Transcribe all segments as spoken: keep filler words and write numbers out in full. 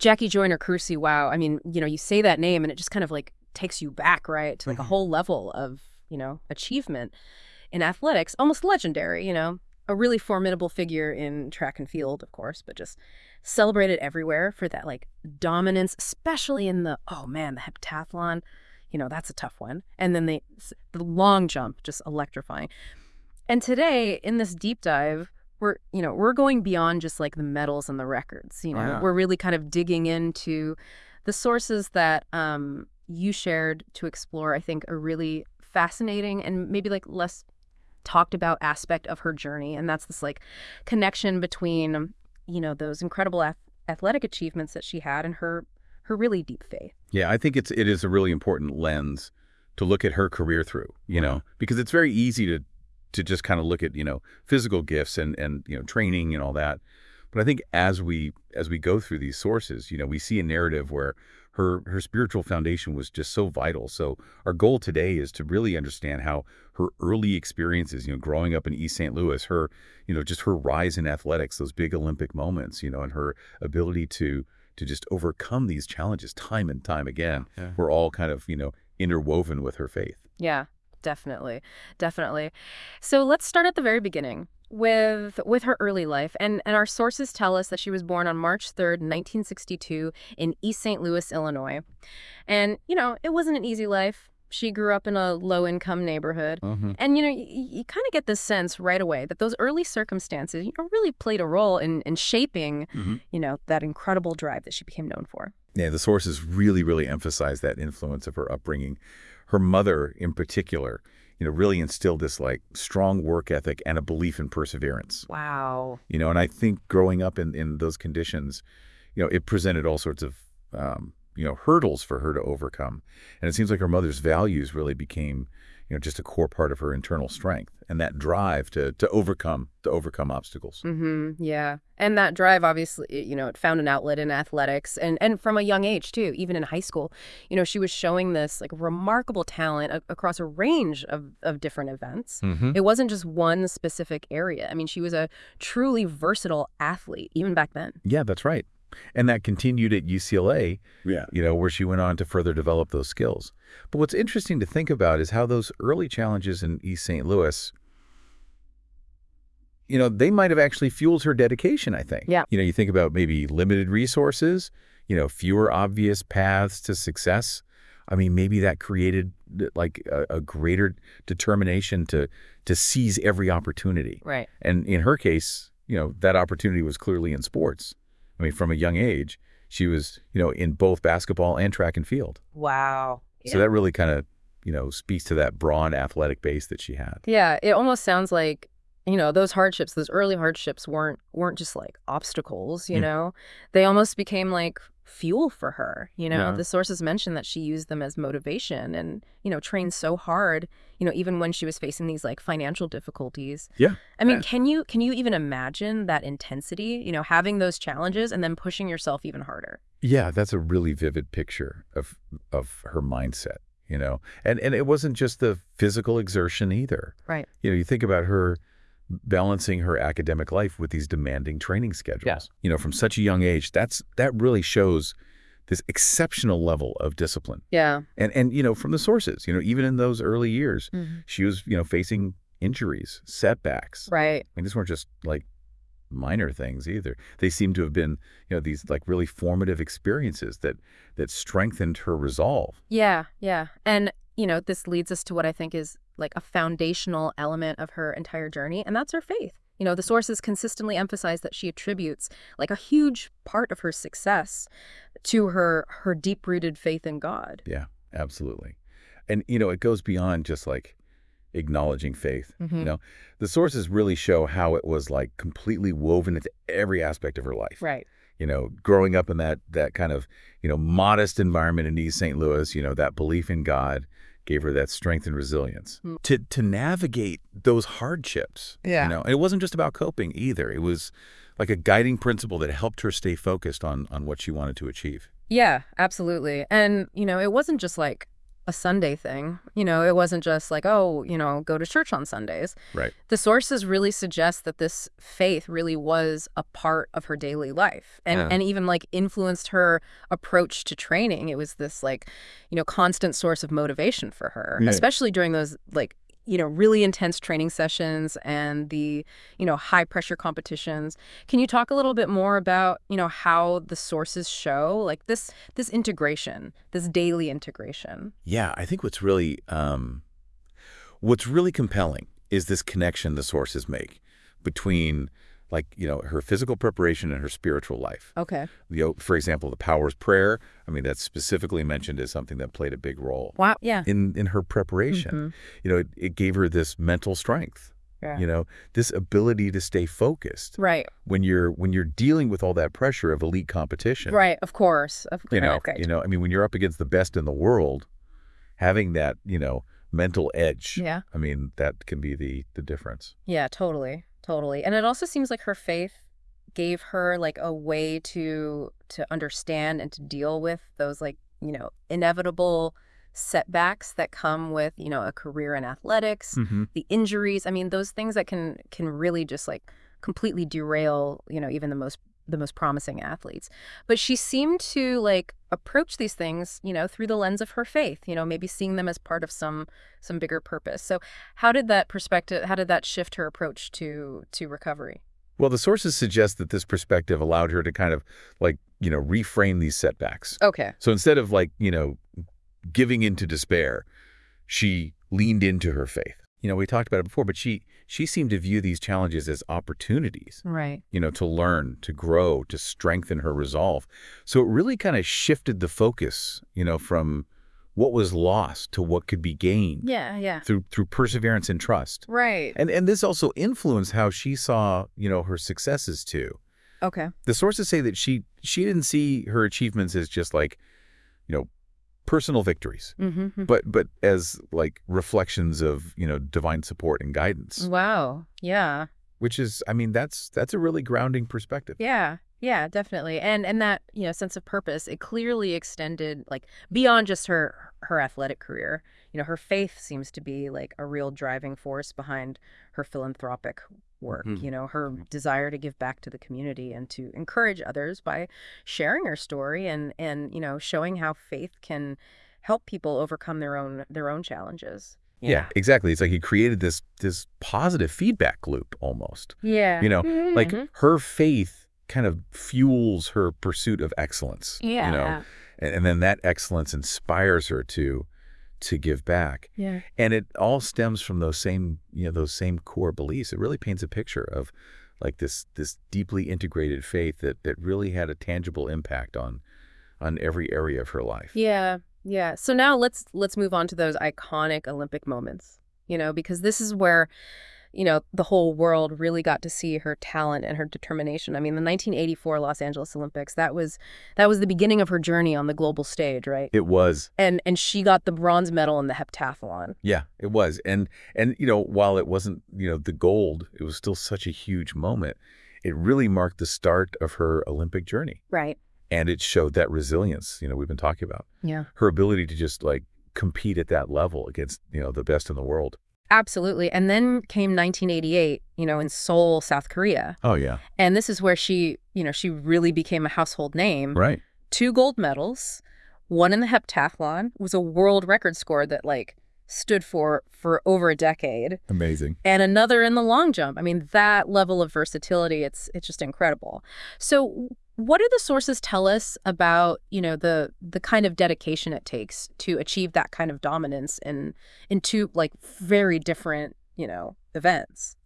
Jackie Joyner-Kersee, wow. I mean, you know, you say that name and it just kind of like takes you back, right, to like a whole level of, you know, achievement in athletics, almost legendary, you know, a really formidable figure in track and field, of course, but just celebrated everywhere for that like dominance, especially in the, oh man, the heptathlon, you know, that's a tough one. And then the, the long jump, just electrifying. And today in this deep dive, we're, you know, we're going beyond just like the medals and the records, you know, Oh, yeah. we're really kind of digging into the sources that um, you shared to explore, I think, a really fascinating and maybe like less talked about aspect of her journey. And that's this like connection between, you know, those incredible ath athletic achievements that she had and her, her really deep faith. Yeah, I think it's, it is a really important lens to look at her career through, you know, because it's very easy to, to just kind of look at, you know, physical gifts and, and, you know, training and all that. But I think as we, as we go through these sources, you know, we see a narrative where her, her spiritual foundation was just so vital. So our goal today is to really understand how her early experiences, you know, growing up in East Saint Louis, her, you know, just her rise in athletics, those big Olympic moments, you know, and her ability to, to just overcome these challenges time and time again, Yeah. were all kind of, you know, interwoven with her faith. Yeah, definitely. Definitely. So let's start at the very beginning with with her early life. And, and our sources tell us that she was born on March third, nineteen sixty-two in East Saint Louis, Illinois. And, you know, it wasn't an easy life. She grew up in a low-income neighborhood. Mm-hmm. And, you know, you, you kind of get this sense right away that those early circumstances, you know, really played a role in, in shaping, Mm-hmm. you know, that incredible drive that she became known for. Yeah, the sources really, really emphasize that influence of her upbringing. Her mother, in particular, you know, really instilled this like strong work ethic and a belief in perseverance. Wow. You know, and I think growing up in, in those conditions, you know, it presented all sorts of, um, you know, hurdles for her to overcome. And it seems like her mother's values really became, you know, just a core part of her internal strength and that drive to to overcome to overcome obstacles. Mm-hmm. Yeah. And that drive, obviously, you know, it found an outlet in athletics and, and from a young age, too, even in high school. You know, she was showing this like remarkable talent a across a range of, of different events. Mm-hmm. It wasn't just one specific area. I mean, she was a truly versatile athlete, even back then. Yeah, that's right. And that continued at U C L A, Yeah. you know, where she went on to further develop those skills. But what's interesting to think about is how those early challenges in East Saint Louis, you know, they might have actually fueled her dedication, I think. Yeah. You know, you think about maybe limited resources, you know, fewer obvious paths to success. I mean, maybe that created like a, a greater determination to to seize every opportunity. Right. And in her case, you know, that opportunity was clearly in sports. I mean, from a young age, she was, you know, in both basketball and track and field. Wow. So that really kind of, you know, speaks to that broad athletic base that she had. Yeah, it almost sounds like, you know, those hardships, those early hardships weren't weren't just like obstacles, you Mm. know? They almost became like fuel for her, you know? Yeah. The sources mentioned that she used them as motivation and, you know, trained so hard, you know, even when she was facing these like financial difficulties. Yeah. I mean, Yeah. can you can you even imagine that intensity, you know, having those challenges and then pushing yourself even harder? Yeah, that's a really vivid picture of of her mindset, you know. And and it wasn't just the physical exertion either. Right. You know, you think about her balancing her academic life with these demanding training schedules. Yeah. You know, from such a young age, that's that really shows this exceptional level of discipline. Yeah. And and you know, from the sources, you know, even in those early years, Mhm. she was, you know, facing injuries, setbacks. Right. I mean, these weren't just like minor things either. They seem to have been, you know, these like really formative experiences that that strengthened her resolve. Yeah, yeah. And, you know, this leads us to what I think is like a foundational element of her entire journey, and that's her faith. You know, the sources consistently emphasize that she attributes like a huge part of her success to her her deep-rooted faith in God. Yeah, absolutely. And, you know, it goes beyond just like acknowledging faith. Mhm. You know, the sources really show how it was like completely woven into every aspect of her life. Right. You know, growing up in that that kind of, you know, modest environment in East Saint Louis, you know, that belief in God gave her that strength and resilience Mm. to to navigate those hardships. Yeah. You know, and it wasn't just about coping either. It was like a guiding principle that helped her stay focused on on what she wanted to achieve. Yeah, absolutely. And, you know, it wasn't just like a Sunday thing. You know, it wasn't just like, oh, you know, go to church on Sundays. Right. The sources really suggest that this faith really was a part of her daily life and, Yeah. and even like influenced her approach to training. It was this like, you know, constant source of motivation for her, Yeah. especially during those like, you know, really intense training sessions and the, you know, high pressure competitions. Can you talk a little bit more about, you know, how the sources show like this, this integration, this daily integration? Yeah, I think what's really um, what's really compelling is this connection the sources make between, like, you know, her physical preparation and her spiritual life. Okay. You know, for example, the Powers Prayer. I mean, that's specifically mentioned as something that played a big role Wow. Yeah. in in her preparation. Mhm. You know, it, it gave her this mental strength. Yeah. You know, this ability to stay focused Right. when you're when you're dealing with all that pressure of elite competition. Right. Of course. Of You know, okay. you know, I mean, when you're up against the best in the world, having that, you know, mental edge. Yeah. I mean, that can be the the difference. Yeah, totally. Totally. And it also seems like her faith gave her like a way to to understand and to deal with those like, you know, inevitable setbacks that come with, you know, a career in athletics, Mm-hmm. the injuries. I mean, those things that can can really just like completely derail, you know, even the most the most promising athletes. But she seemed to like approach these things, you know, through the lens of her faith, you know, maybe seeing them as part of some some bigger purpose. So how did that perspective, how did that shift her approach to to recovery? Well, the sources suggest that this perspective allowed her to kind of like, you know, reframe these setbacks. Okay. So instead of like, you know, giving into despair, she leaned into her faith. You know, we talked about it before, but she she seemed to view these challenges as opportunities, Right. you know, to learn, to grow, to strengthen her resolve. So it really kind of shifted the focus, you know, from what was lost to what could be gained Yeah, yeah. through through perseverance and trust. Right. And and this also influenced how she saw, you know, her successes too. Okay. The sources say that she she didn't see her achievements as just like, you know, personal victories, Mm-hmm. but but as like reflections of, you know, divine support and guidance, Wow. Yeah. which is, I mean, that's that's a really grounding perspective. Yeah. Yeah, definitely. And and that, you know, sense of purpose, it clearly extended like beyond just her her athletic career. You know, her faith seems to be like a real driving force behind her philanthropic work, Mhm. you know, her desire to give back to the community and to encourage others by sharing her story and and, you know, showing how faith can help people overcome their own their own challenges. Yeah, exactly. It's like he created this this positive feedback loop almost. Yeah. You know, like Mhm. her faith kind of fuels her pursuit of excellence. Yeah. You know, and, and then that excellence inspires her to to give back. Yeah. And it all stems from those same, you know, those same core beliefs. It really paints a picture of like this this deeply integrated faith that that really had a tangible impact on on every area of her life. Yeah, yeah. So now let's let's move on to those iconic Olympic moments, you know, because this is where, you know, the whole world really got to see her talent and her determination. I mean, the nineteen eighty-four Los Angeles Olympics, that was that was the beginning of her journey on the global stage, right? It was. And and she got the bronze medal in the heptathlon. Yeah, it was. And and you know, while it wasn't, you know, the gold, it was still such a huge moment. It really marked the start of her Olympic journey. Right. And it showed that resilience, you know, we've been talking about. Yeah. Her ability to just like compete at that level against, you know, the best in the world. Absolutely. And then came nineteen eighty-eight, you know, in Seoul, South Korea. Oh, yeah. And this is where she, you know, she really became a household name. Right. Two gold medals, one in the heptathlon, was a world record score that like stood for for over a decade, Amazing. and another in the long jump. I mean, that level of versatility, it's it's just incredible. So what do the sources tell us about, you know, the the kind of dedication it takes to achieve that kind of dominance in in two like very different, you know, events?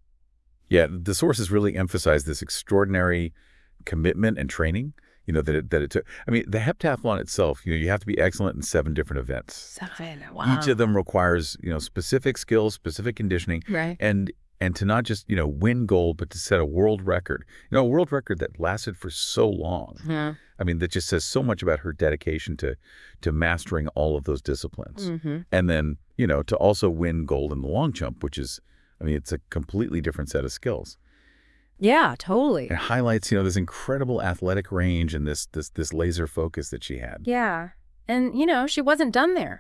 Yeah, the sources really emphasize this extraordinary commitment and training, you know, that it, that it took. I mean, the heptathlon itself, you know, you have to be excellent in seven different events. Seven. Each of them requires, you know, specific skills, specific conditioning, Right. and and to not just, you know, win gold, but to set a world record. You know, a world record that lasted for so long. Yeah. I mean, that just says so much about her dedication to to mastering all of those disciplines. Mm-hmm. And then, you know, to also win gold in the long jump, which is, I mean, it's a completely different set of skills. Yeah, totally. It highlights, you know, this incredible athletic range and this this this laser focus that she had. Yeah. And, you know, she wasn't done there.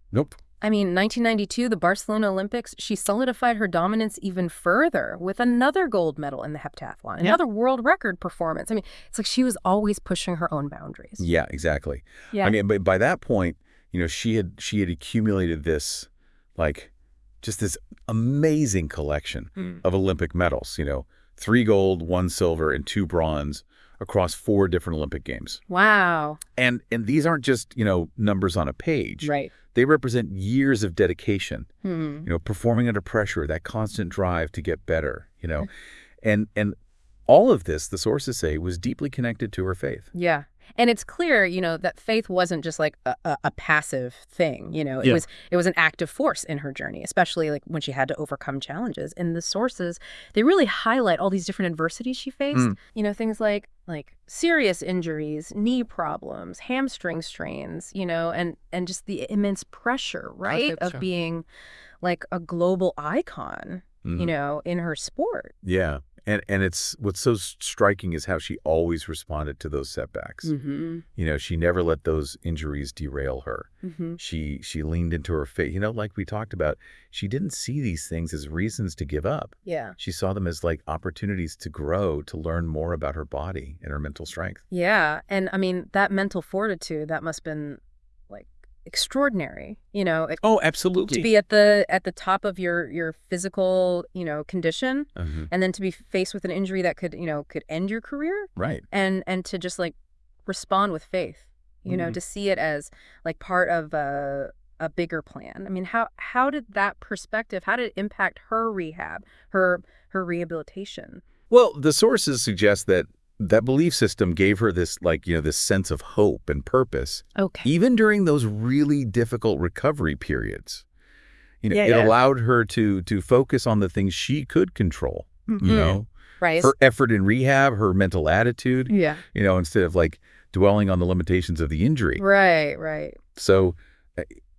Nope. I mean, nineteen ninety-two, the Barcelona Olympics, she solidified her dominance even further with another gold medal in the heptathlon, Yeah. another world record performance. I mean, it's like she was always pushing her own boundaries. Yeah, exactly. Yeah. I mean, but by that point, you know, she had she had accumulated this, like, just this amazing collection Mm. of Olympic medals. You know, three gold, one silver, and two bronze across four different Olympic games. Wow. And and these aren't just, you know, numbers on a page. Right. They represent years of dedication. Hmm. You know, performing under pressure, that constant drive to get better. You know, and and all of this, the sources say, was deeply connected to her faith. Yeah. And it's clear, you know, that faith wasn't just like a, a, a passive thing, you know, it Yeah. was it was an active force in her journey, especially like when she had to overcome challenges. And the sources, they really highlight all these different adversities she faced, Mm. you know, things like like serious injuries, knee problems, hamstring strains, you know, and and just the immense pressure, right, Okay, of sure. being like a global icon, you Mhm. know, in her sport. Yeah. And and it's what's so striking is how she always responded to those setbacks. Mm-hmm. You know, she never let those injuries derail her. Mm-hmm. She she leaned into her faith. You know, like we talked about, she didn't see these things as reasons to give up. Yeah. She saw them as like opportunities to grow, to learn more about her body and her mental strength. Yeah. And I mean, that mental fortitude, that must have been like extraordinary, you know, it- Oh, to absolutely. be at the at the top of your your physical, you know, condition, Mhm. and then to be faced with an injury that could, you know, could end your career, Right. and and to just like respond with faith, you know, Mhm. to see it as like part of a a bigger plan. I mean, how how did that perspective, how did it impact her rehab, her her rehabilitation? Well, the sources suggest that that belief system gave her this, like, you know, this sense of hope and purpose, Okay. even during those really difficult recovery periods. You know, Yeah, it yeah. allowed her to to focus on the things she could control, you Mhm. know, Right. her effort in rehab, her mental attitude, Yeah. you know, instead of like dwelling on the limitations of the injury. Right, right. So, uh,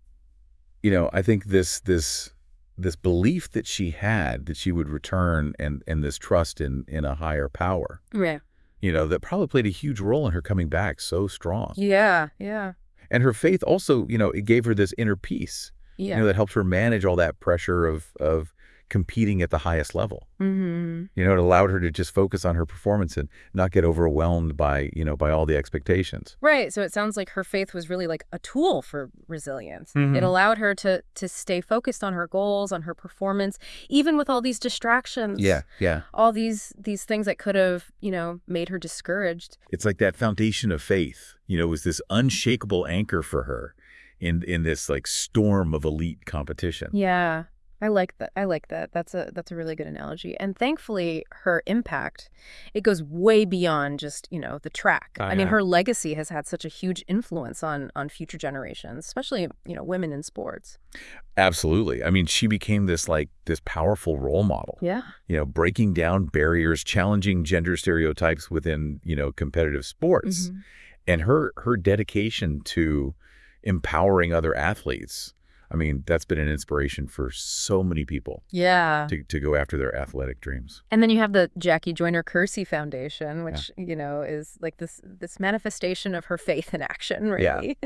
you know, I think this this this belief that she had that she would return, and and this trust in in a higher power, Yeah. you know, that probably played a huge role in her coming back so strong. Yeah, yeah. And her faith also, you know, it gave her this inner peace, Yeah. you know, that helped her manage all that pressure of of competing at the highest level. Mm-hmm. You know, it allowed her to just focus on her performance and not get overwhelmed by, you know, by all the expectations. Right. So it sounds like her faith was really like a tool for resilience. Mhm. It allowed her to to stay focused on her goals, on her performance, even with all these distractions. Yeah, yeah. All these these things that could have, you know, made her discouraged. It's like that foundation of faith, you know, was this unshakable anchor for her in in this like storm of elite competition. Yeah. I like that. I like that. That's a that's a really good analogy. And thankfully, her impact, it goes way beyond just, you know, the track. Oh, I mean, yeah. her legacy has had such a huge influence on on future generations, especially, you know, women in sports. Absolutely. I mean, she became this like this powerful role model, Yeah. you know, breaking down barriers, challenging gender stereotypes within, you know, competitive sports. Mhm. And her her dedication to empowering other athletes, I mean, that's been an inspiration for so many people Yeah. to, to go after their athletic dreams. And then you have the Jackie Joyner Kersee Foundation, which, you know, is like this this manifestation of her faith in action, Yeah. really.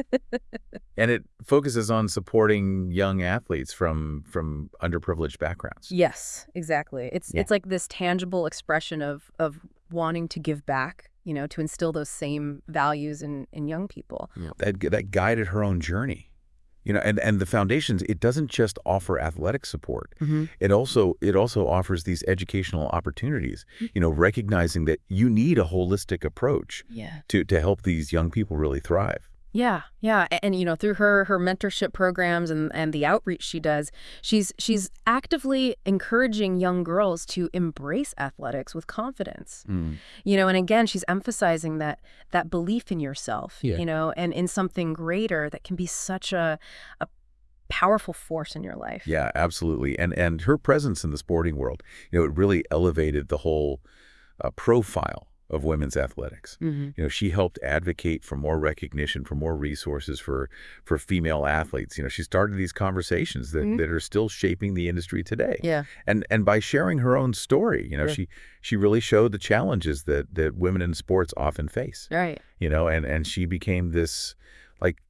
And it focuses on supporting young athletes from from underprivileged backgrounds. Yes, exactly. It's Yeah. it's like this tangible expression of of wanting to give back, you know, to instill those same values in in young people. That that guided her own journey. You know, and, and the foundations, it doesn't just offer athletic support. Mm-hmm. It also it also offers these educational opportunities, you know, recognizing that you need a holistic approach Yeah. to, to help these young people really thrive. Yeah, yeah, and, and you know, through her her mentorship programs and and the outreach she does, she's she's actively encouraging young girls to embrace athletics with confidence. You know, and again, she's emphasizing that that belief in yourself, Yeah. you know, and in something greater that can be such a a powerful force in your life. Yeah, absolutely. And and her presence in the sporting world, you know, it really elevated the whole uh, profile of women's athletics. Mm-hmm. You know, she helped advocate for more recognition, for more resources for for female athletes. You know, she started these conversations that, Mhm. that are still shaping the industry today. Yeah. And and by sharing her own story, you know, Yeah. she she really showed the challenges that that women in sports often face. Right. You know, and and she became this like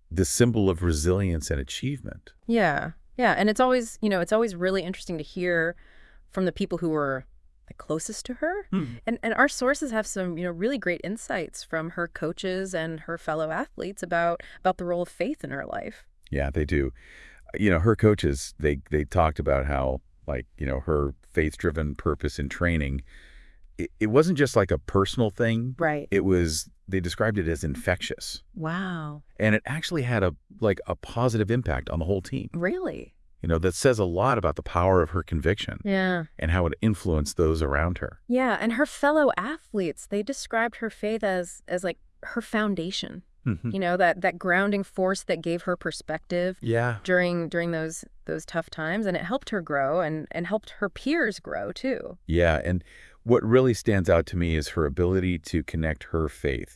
the symbol of resilience and achievement. Yeah. Yeah. And it's always, you know, it's always really interesting to hear from the people who were the closest to her. Hmm. And and our sources have some, you know, really great insights from her coaches and her fellow athletes about about the role of faith in her life. Yeah, they do. You know, her coaches, they they talked about how, like, you know, her faith-driven purpose in training, it, it wasn't just like a personal thing. Right. It was, they described it as infectious. Wow. And it actually had a like a positive impact on the whole team. Really? You know, that says a lot about the power of her conviction Yeah. and how it influenced those around her. Yeah. And her fellow athletes, they described her faith as as like her foundation. Mhm. You know, that that grounding force that gave her perspective Yeah. during during those those tough times, and it helped her grow and and helped her peers grow too. Yeah. And what really stands out to me is her ability to connect her faith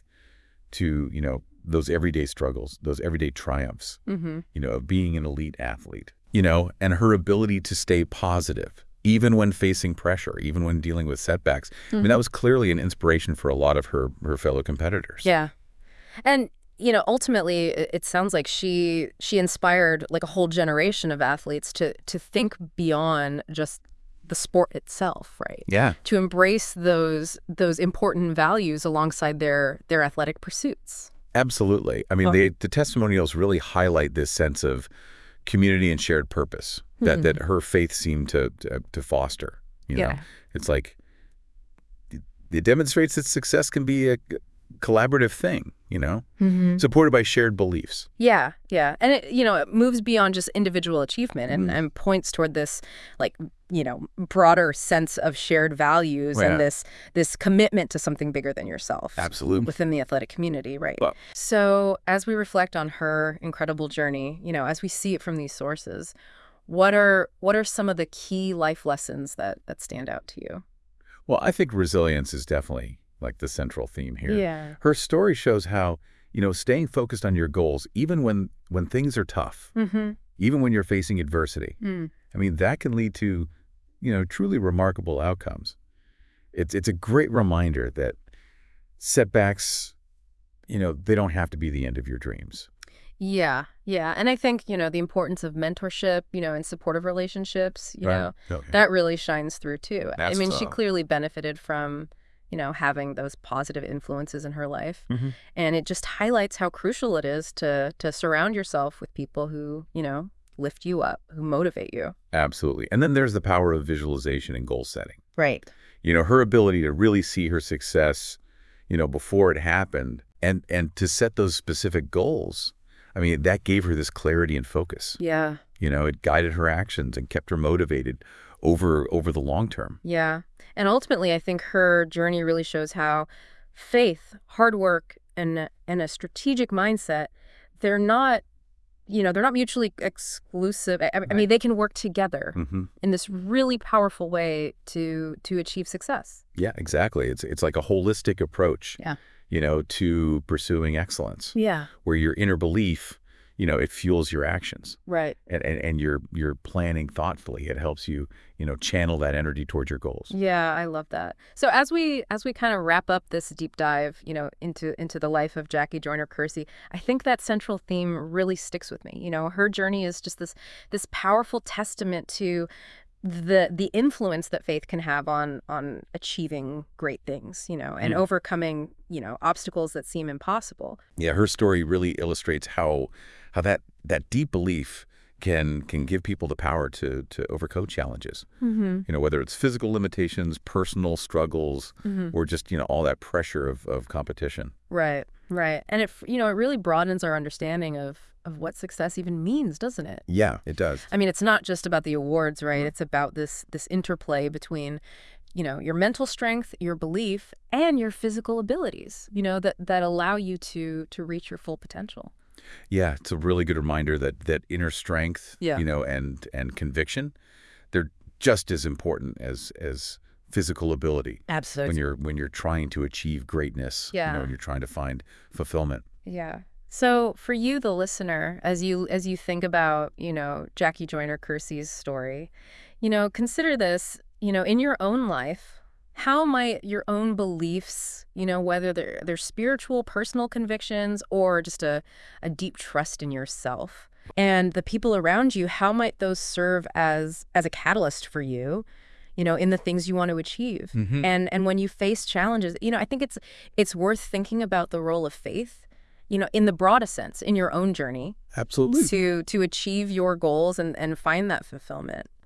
to, you know, those everyday struggles, those everyday triumphs, Mm-hmm. you know, of being an elite athlete, you know, and her ability to stay positive, even when facing pressure, even when dealing with setbacks. I mean, that was clearly an inspiration for a lot of her, her fellow competitors. Yeah. And, you know, ultimately, it it sounds like she she inspired like a whole generation of athletes to to think beyond just the sport itself, right? Yeah. To embrace those those important values alongside their their athletic pursuits. Absolutely. I mean, Well- they, the testimonials really highlight this sense of community and shared purpose that, that her faith seemed to, to, to foster. You know, Yeah. it's like it, it demonstrates that success can be a collaborative thing, you know, Mm-hmm. supported by shared beliefs. Yeah, yeah. And, it, you know, it moves beyond just individual achievement and, and points toward this, like, you know, broader sense of shared values Yeah. and this this commitment to something bigger than yourself. Absolutely. Within the athletic community, right? Well- So as we reflect on her incredible journey, you know, as we see it from these sources, what are what are some of the key life lessons that that stand out to you? Well, I think resilience is definitely like the central theme here. Yeah. Her story shows how, you know, staying focused on your goals, even when, when things are tough, Mm-hmm. even when you're facing adversity, Mm. I mean, that can lead to, you know, truly remarkable outcomes. It's it's a great reminder that setbacks, you know, they don't have to be the end of your dreams. Yeah, yeah. And I think, you know, the importance of mentorship, you know, and supportive relationships, you know, Okay. that really shines through too. I That's mean, she so. clearly benefited from, you know, having those positive influences in her life. Mhm. And it just highlights how crucial it is to to surround yourself with people who, you know, lift you up, who motivate you. Absolutely. And then there's the power of visualization and goal setting. Right. You know, her ability to really see her success, you know, before it happened and and to set those specific goals. I mean, that gave her this clarity and focus. Yeah. You know, it guided her actions and kept her motivated over over the long term. Yeah. And ultimately, I think her journey really shows how faith, hard work, and and a strategic mindset, they're not, you know, they're not mutually exclusive. I, I mean, they can work together Hmm. in this really powerful way to to achieve success. Yeah, exactly. It's it's like a holistic approach, Yeah. you know, to pursuing excellence, Yeah. where your inner belief, you know, it fuels your actions. Right. And, and, and you're you're planning thoughtfully. It helps you, you know, channel that energy towards your goals. Yeah, I love that. So as we as we kind of wrap up this deep dive, you know, into into the life of Jackie Joyner-Kersee, I think that central theme really sticks with me. You know, her journey is just this this powerful testament to the the influence that faith can have on on achieving great things, you know, and Mm. overcoming, you know, obstacles that seem impossible. Yeah, her story really illustrates how how that that deep belief can can give people the power to to overcome challenges. Mm-hmm. You know, whether it's physical limitations, personal struggles, Mm-hmm. or just, you know, all that pressure of, of competition. Right, right. And it, you know, it really broadens our understanding of of what success even means, doesn't it? Yeah, it does. I mean, it's not just about the awards, right? It's about this this interplay between, you know, your mental strength, your belief, and your physical abilities, you know, that that allow you to to reach your full potential. Yeah, it's a really good reminder that that inner strength, Yeah. you know, and and conviction, they're just as important as as physical ability when Absolutely. you're when you're trying to achieve greatness, you know, Yeah. when you're trying to find fulfillment. Yeah. So for you, the listener, as you as you think about, you know, Jackie Joyner-Kersee's story, you know, consider this, you know, in your own life, how might your own beliefs, you know, whether they're, they're spiritual, personal convictions, or just a, a deep trust in yourself, and the people around you, how might those serve as as a catalyst for you, you know, in the things you want to achieve? Mm-hmm. And and when you face challenges, you know, I think it's it's worth thinking about the role of faith, you know, in the broadest sense, in your own journey Absolutely. to to achieve your goals and, and find that fulfillment.